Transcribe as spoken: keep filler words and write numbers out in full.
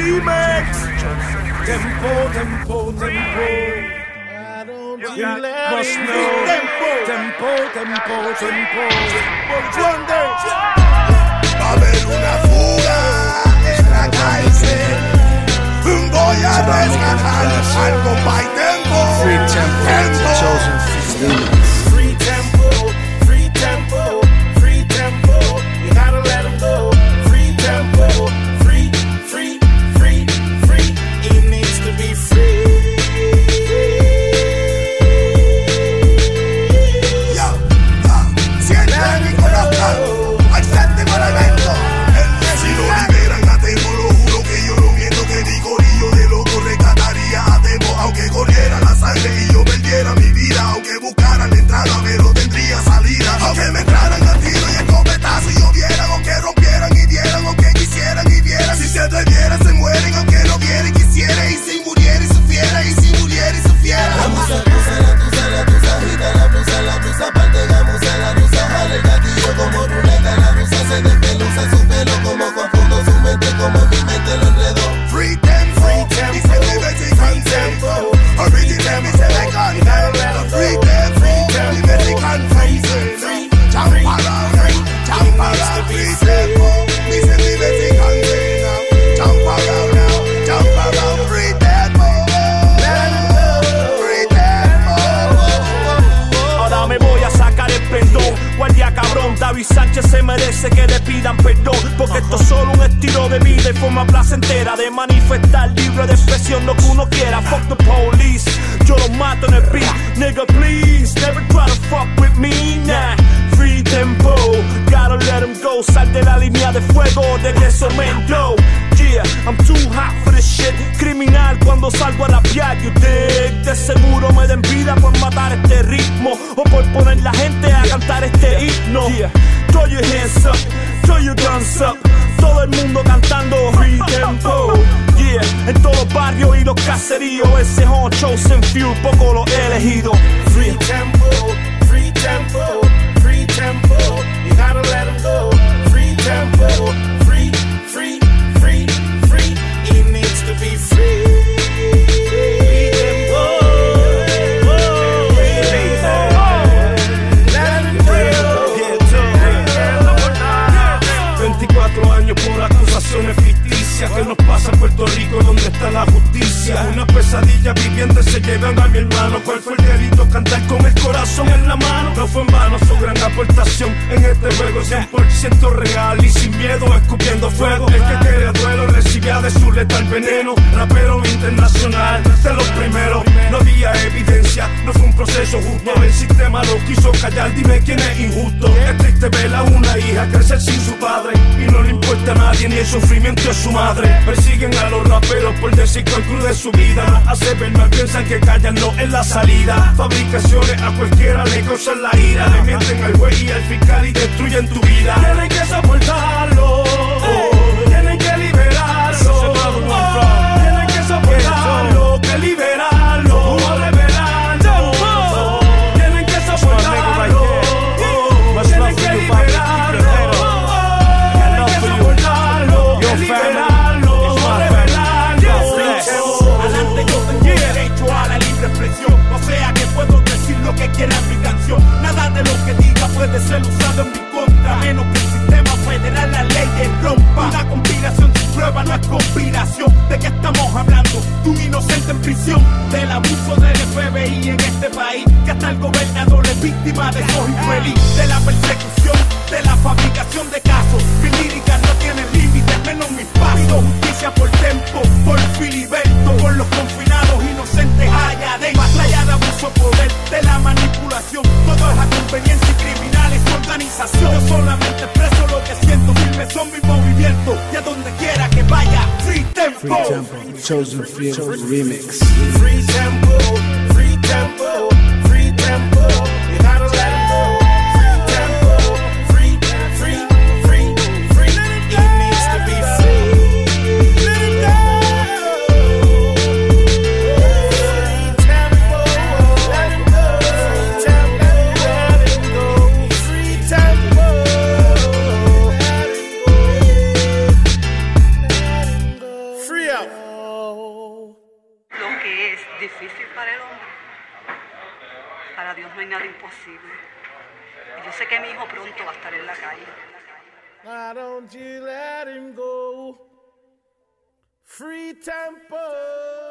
remix. Tempo, tempo, tempo. You must know. Tempo, tempo, tempo, tempo. Va a haber una fuga extra Kaiser. Voy a rescatar al compa y Tempo. Free Tempo, Tempo. Chosen Few. Free tempo, free tempo, free tempo. You gotta let him go. Free tempo, free, free, free, free. He needs to be free. Yo, ah, siente mi corazón al séptimo elemento. Si lo liberan a Tempo, lo juro que yo no miento, que mi corillo de loco rescataría a Tempo. Aunque corriera la sangre y yo perdiera mi vida, aunque buscaran entrada pero tendría salida, aunque me entraran a tiro y escopetazo y lloviera, aunque rompieran y dieran, aunque quisieran y vieran, si se atrevieran se mueren, aunque no quiera y quisiera, y si muriera y supiera, y si muriera y supiera. La musa, cruza, la tusa, la tusa, agita la blusa, la blusa, parte gamusa, la rusa, jala el gatillo como ruleta, la rusa se despeluza su pelo, como confundo su mente, como mi mente lo enredó. Free Tempo, free Tempo, y se vive sin Tempo, original y se ve con free Tempo, y Mexican free, jump around, jump around, free Tempo, y se vive sin condena, jump around now, jump around, free Tempo, free Tempo. Ahora me voy a sacar el perdón. Guardia cabrón, David Sánchez se merece que le pidan perdón, porque esto es solo un estilo de vida y forma placentera de manifestar libre de expresión lo que uno quiera. Fuck the police, yo los mato en el beat. Nigga please, never try to fuck with me, nah. Free Tempo, gotta let him go. Sal de la línea de fuego, de eso me endo. Yeah, I'm too hot for this shit. Criminal cuando salgo a rapear, you dig. De seguro me den vida por matar este ritmo, o por poner la gente a cantar este himno. Yeah, throw your hands up, throw your guns up. Todo el mundo cantando Free Tempo. Yeah, en todos los barrios y los caseríos. Ese es un chosen few, poco lo he elegido. Free Tempo, free tempo, free tempo. You gotta let him go. Free tempo, free, free, free, free. He needs to be free. Free tempo, free tempo. Let him go. veinticuatro años por acusaciones ficticias. ¿Qué nos pasa en Puerto Rico? ¿Dónde está la justicia? Una pesadilla viviente se llevan a mi hermano. ¿Cuál fue el delito? Cantar con el corazón en la mano. No fue en vano su gran aportación en este juego, cien por ciento real y sin miedo, escupiendo fuego. El que quería duelo recibía de su letal veneno. Rapero internacional, de los primeros. No había evidencia, no fue un proceso justo. El sistema lo quiso callar, dime quién es injusto. Es triste ver a una hija crecer sin su padre y no le importa a nadie ni el sufrimiento de su madre. Persiguen a los raperos por decir cuál cruz de su vida. No hace ver mal, piensan que callan, no es la salida. Fabricaciones a cualquiera le causan la ira. Le mienten al juez y al fiscal y destruyen tu vida. Tienen que soportarlo, tienen que liberarlo, tienen que soportarlo, que liberarlo, no revelarlo. Tienen que soportarlo, tienen que liberarlo, tienen que soportarlo, que liberarlo, no revelarlo. Adelante, yo tengo derecho a la libre expresión, o sea que puedo decir lo que quiera en mi canción. Nada de lo que diga puede ser usado en mi contra, menos que el sistema federal la ley rompa. Una conspiración sin prueba no es conspiración. ¿De qué estamos hablando? De un inocente en prisión, del abuso del F B I en este país, que hasta el gobernador es víctima de esos infeliz. De la persecución, de la fabricación de casos. Mis líricas no tienen límites, menos mis pasos. Justicia por Tempo, por Filiberto, por los confinados inocentes allá de batalla de abuso, poder, de la manipulación. Todo es a conveniencia y criminales su organización. Yo solamente expreso lo que siento, firmes son mis movimientos, y a donde quiera que vaya, Free Tempo. Free Tempo, Chosen Few remix. Free Tempo, free tempo, free tempo. You gotta let him go. Free tempo, free, free, free, free. He needs to be free. Let him go. Free tempo, let him go. Free tempo, let him go. Free tempo, let him go. Free out. que es difícil para el hombre, para Dios no hay nada imposible. Y yo sé que mi hijo pronto va a estar en la calle. Why don't you let him go? Free tempo.